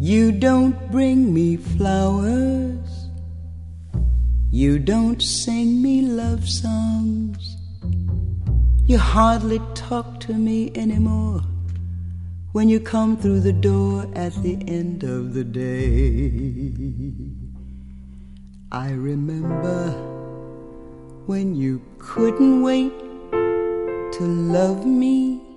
You don't bring me flowers, you don't sing me love songs, you hardly talk to me anymore when you come through the door at the end of the day. I remember when you couldn't wait to love me,